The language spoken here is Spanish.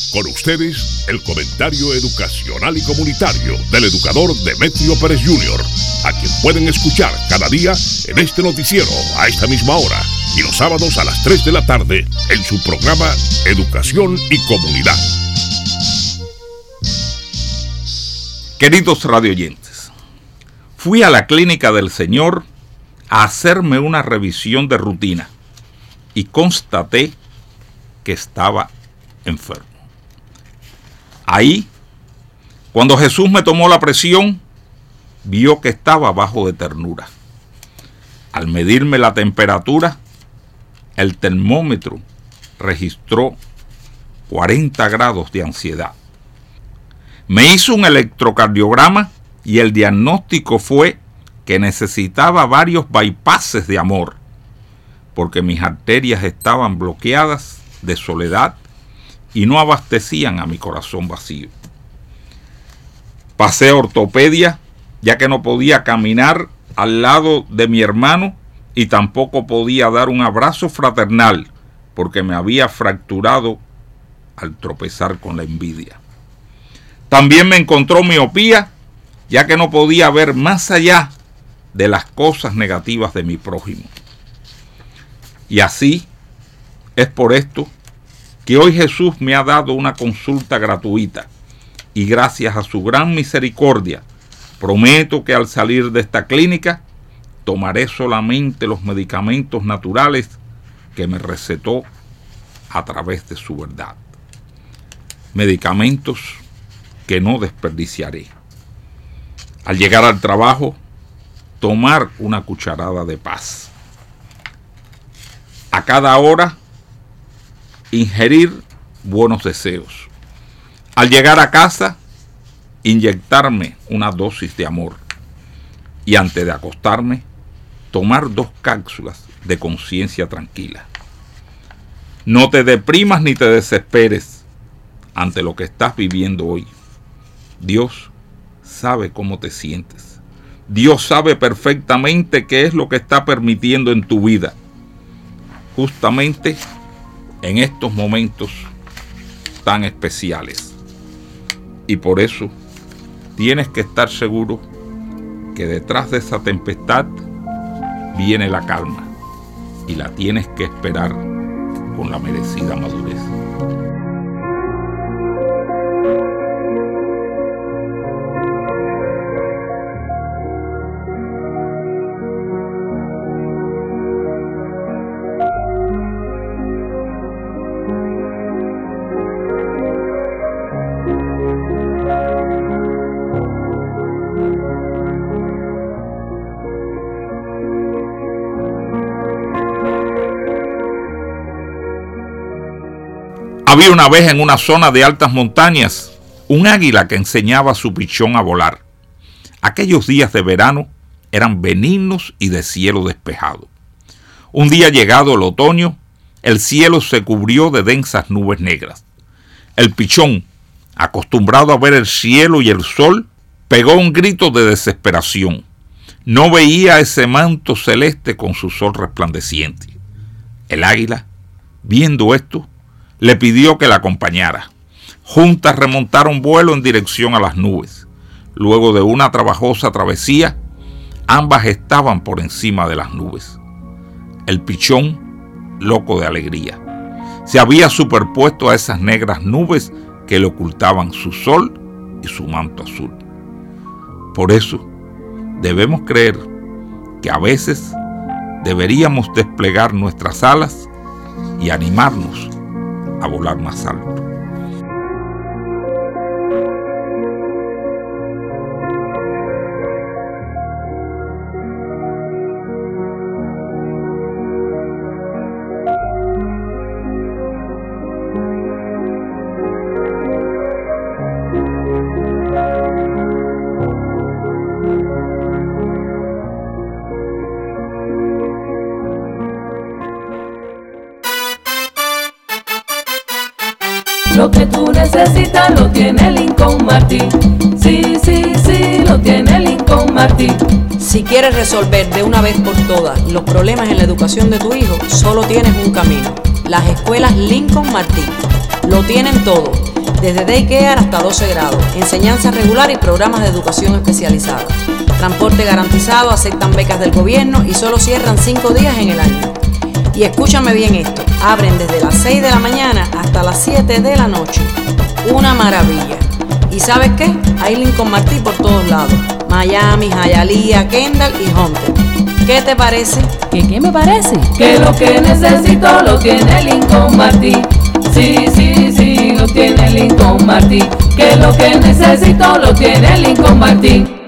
Con ustedes, el comentario educacional y comunitario del educador Demetrio Pérez Jr., a quien pueden escuchar cada día en este noticiero a esta misma hora y los sábados a las 3 de la tarde en su programa Educación y Comunidad. Queridos radioyentes, fui a la clínica del Señor a hacerme una revisión de rutina y constaté que estaba enfermo. Ahí, cuando Jesús me tomó la presión, vio que estaba bajo de ternura. Al medirme la temperatura, el termómetro registró 40 grados de ansiedad. Me hizo un electrocardiograma y el diagnóstico fue que necesitaba varios bypasses de amor, porque mis arterias estaban bloqueadas de soledad y no abastecían a mi corazón vacío. Pasé a ortopedia, ya que no podía caminar al lado de mi hermano y tampoco podía dar un abrazo fraternal, porque me había fracturado al tropezar con la envidia. También me encontró miopía, ya que no podía ver más allá de las cosas negativas de mi prójimo. Y así es por esto que hoy Jesús me ha dado una consulta gratuita y gracias a su gran misericordia prometo que al salir de esta clínica tomaré solamente los medicamentos naturales que me recetó a través de su verdad. Medicamentos que no desperdiciaré. Al llegar al trabajo, tomar una cucharada de paz. A cada hora, ingerir buenos deseos. Al llegar a casa, inyectarme una dosis de amor. Y antes de acostarme, tomar 2 cápsulas de conciencia tranquila. No te deprimas ni te desesperes ante lo que estás viviendo hoy. Dios sabe cómo te sientes. Dios sabe perfectamente qué es lo que está permitiendo en tu vida. Justamente en estos momentos tan especiales. Y por eso tienes que estar seguro que detrás de esa tempestad viene la calma y la tienes que esperar con la merecida madurez. Había una vez en una zona de altas montañas un águila que enseñaba a su pichón a volar. Aquellos días de verano eran benignos y de cielo despejado. Un día llegado el otoño, el cielo se cubrió de densas nubes negras. El pichón, acostumbrado a ver el cielo y el sol, pegó un grito de desesperación. No veía ese manto celeste con su sol resplandeciente. El águila, viendo esto, le pidió que la acompañara. Juntas remontaron vuelo en dirección a las nubes. Luego de una trabajosa travesía, ambas estaban por encima de las nubes. El pichón, loco de alegría, se había superpuesto a esas negras nubes que le ocultaban su sol y su manto azul. Por eso, debemos creer que a veces deberíamos desplegar nuestras alas y animarnos a volar más alto. Lo que tú necesitas lo tiene Lincoln Martin. Sí, sí, sí, lo tiene Lincoln Martin. Si quieres resolver de una vez por todas los problemas en la educación de tu hijo, solo tienes un camino: las escuelas Lincoln Martin. Lo tienen todo: desde daycare hasta 12 grados, enseñanza regular y programas de educación especializada. Transporte garantizado, aceptan becas del gobierno y solo cierran 5 días en el año. Y escúchame bien esto, abren desde las 6 de la mañana hasta las 7 de la noche. Una maravilla. ¿Y sabes qué? Hay Lincoln Martí por todos lados. Miami, Hialeah, Kendall y Hunter. ¿Qué te parece? ¿Qué me parece? Que lo que necesito lo tiene Lincoln Martí. Sí, sí, sí, lo tiene Lincoln Martí. Que lo que necesito lo tiene Lincoln Martí.